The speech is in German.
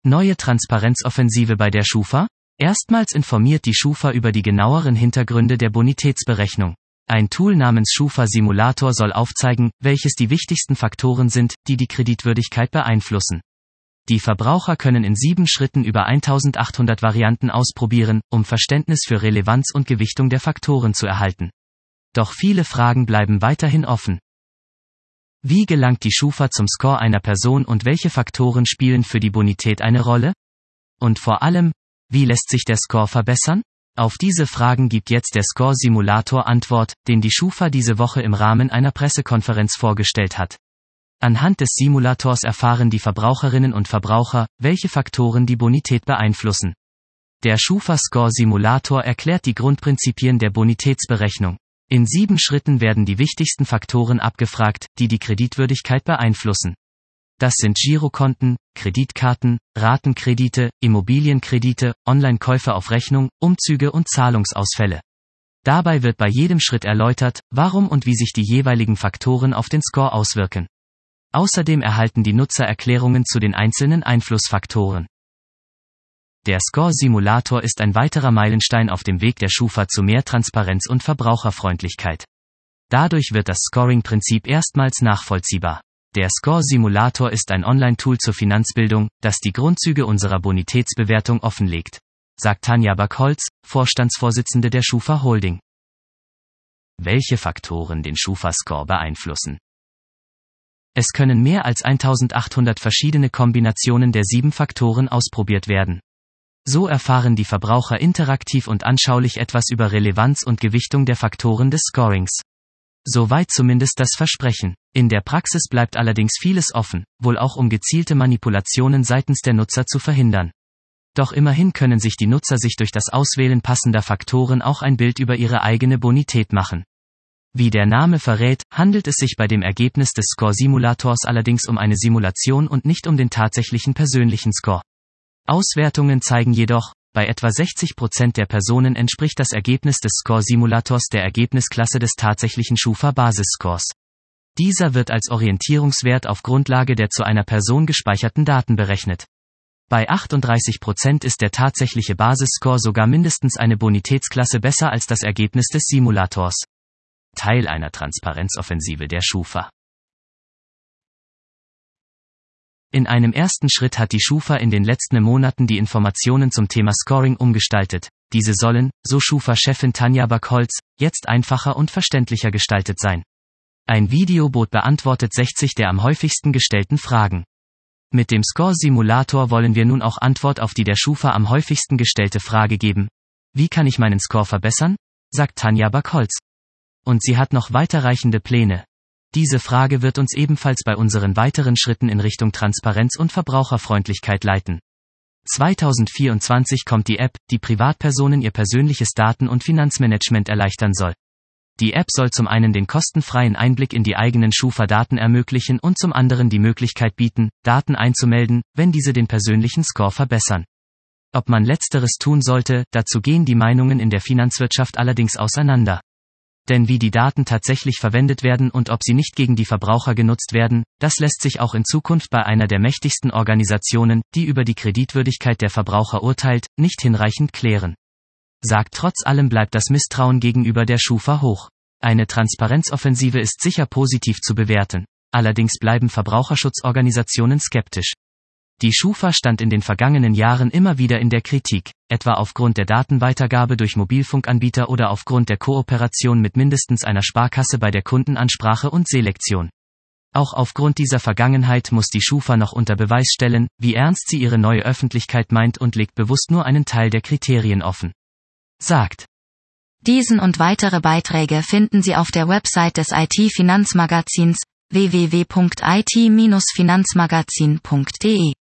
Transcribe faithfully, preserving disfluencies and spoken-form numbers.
Neue Transparenzoffensive bei der Schufa? Erstmals informiert die Schufa über die genaueren Hintergründe der Bonitätsberechnung. Ein Tool namens Schufa Simulator soll aufzeigen, welches die wichtigsten Faktoren sind, die die Kreditwürdigkeit beeinflussen. Die Verbraucher können in sieben Schritten über eintausendachthundert Varianten ausprobieren, um Verständnis für Relevanz und Gewichtung der Faktoren zu erhalten. Doch viele Fragen bleiben weiterhin offen. Wie gelangt die Schufa zum Score einer Person und welche Faktoren spielen für die Bonität eine Rolle? Und vor allem, wie lässt sich der Score verbessern? Auf diese Fragen gibt jetzt der Score Simulator Antwort, den die Schufa diese Woche im Rahmen einer Pressekonferenz vorgestellt hat. Anhand des Simulators erfahren die Verbraucherinnen und Verbraucher, welche Faktoren die Bonität beeinflussen. Der Schufa Score Simulator erklärt die Grundprinzipien der Bonitätsberechnung. In sieben Schritten werden die wichtigsten Faktoren abgefragt, die die Kreditwürdigkeit beeinflussen. Das sind Girokonten, Kreditkarten, Ratenkredite, Immobilienkredite, Online-Käufe auf Rechnung, Umzüge und Zahlungsausfälle. Dabei wird bei jedem Schritt erläutert, warum und wie sich die jeweiligen Faktoren auf den Score auswirken. Außerdem erhalten die Nutzer Erklärungen zu den einzelnen Einflussfaktoren. Der Score-Simulator ist ein weiterer Meilenstein auf dem Weg der Schufa zu mehr Transparenz und Verbraucherfreundlichkeit. Dadurch wird das Scoring-Prinzip erstmals nachvollziehbar. Der Score-Simulator ist ein Online-Tool zur Finanzbildung, das die Grundzüge unserer Bonitätsbewertung offenlegt, sagt Tanja Backholz, Vorstandsvorsitzende der Schufa Holding. Welche Faktoren den Schufa-Score beeinflussen? Es können mehr als eintausendachthundert verschiedene Kombinationen der sieben Faktoren ausprobiert werden. So erfahren die Verbraucher interaktiv und anschaulich etwas über Relevanz und Gewichtung der Faktoren des Scorings. Soweit zumindest das Versprechen. In der Praxis bleibt allerdings vieles offen, wohl auch um gezielte Manipulationen seitens der Nutzer zu verhindern. Doch immerhin können sich die Nutzer sich durch das Auswählen passender Faktoren auch ein Bild über ihre eigene Bonität machen. Wie der Name verrät, handelt es sich bei dem Ergebnis des Score-Simulators allerdings um eine Simulation und nicht um den tatsächlichen persönlichen Score. Auswertungen zeigen jedoch, bei etwa sechzig Prozent der Personen entspricht das Ergebnis des Score-Simulators der Ergebnisklasse des tatsächlichen Schufa-Basisscores. Dieser wird als Orientierungswert auf Grundlage der zu einer Person gespeicherten Daten berechnet. Bei achtunddreißig Prozent ist der tatsächliche Basisscore sogar mindestens eine Bonitätsklasse besser als das Ergebnis des Simulators. Teil einer Transparenzoffensive der Schufa. In einem ersten Schritt hat die Schufa in den letzten Monaten die Informationen zum Thema Scoring umgestaltet. Diese sollen, so Schufa-Chefin Tanja Backholz, jetzt einfacher und verständlicher gestaltet sein. Ein Videobot beantwortet sechzig der am häufigsten gestellten Fragen. Mit dem Score-Simulator wollen wir nun auch Antwort auf die der Schufa am häufigsten gestellte Frage geben. Wie kann ich meinen Score verbessern? Sagt Tanja Backholz. Und sie hat noch weiterreichende Pläne. Diese Frage wird uns ebenfalls bei unseren weiteren Schritten in Richtung Transparenz und Verbraucherfreundlichkeit leiten. zweitausendvierundzwanzig kommt die App, die Privatpersonen ihr persönliches Daten- und Finanzmanagement erleichtern soll. Die App soll zum einen den kostenfreien Einblick in die eigenen Schufa-Daten ermöglichen und zum anderen die Möglichkeit bieten, Daten einzumelden, wenn diese den persönlichen Score verbessern. Ob man letzteres tun sollte, dazu gehen die Meinungen in der Finanzwirtschaft allerdings auseinander. Denn wie die Daten tatsächlich verwendet werden und ob sie nicht gegen die Verbraucher genutzt werden, das lässt sich auch in Zukunft bei einer der mächtigsten Organisationen, die über die Kreditwürdigkeit der Verbraucher urteilt, nicht hinreichend klären. Sagt trotz allem bleibt das Misstrauen gegenüber der Schufa hoch. Eine Transparenzoffensive ist sicher positiv zu bewerten. Allerdings bleiben Verbraucherschutzorganisationen skeptisch. Die Schufa stand in den vergangenen Jahren immer wieder in der Kritik, etwa aufgrund der Datenweitergabe durch Mobilfunkanbieter oder aufgrund der Kooperation mit mindestens einer Sparkasse bei der Kundenansprache und Selektion. Auch aufgrund dieser Vergangenheit muss die Schufa noch unter Beweis stellen, wie ernst sie ihre neue Öffentlichkeit meint und legt bewusst nur einen Teil der Kriterien offen. Sagt. Diesen und weitere Beiträge finden Sie auf der Website des I T-Finanzmagazins w w w punkt i t Bindestrich finanzmagazin punkt d e.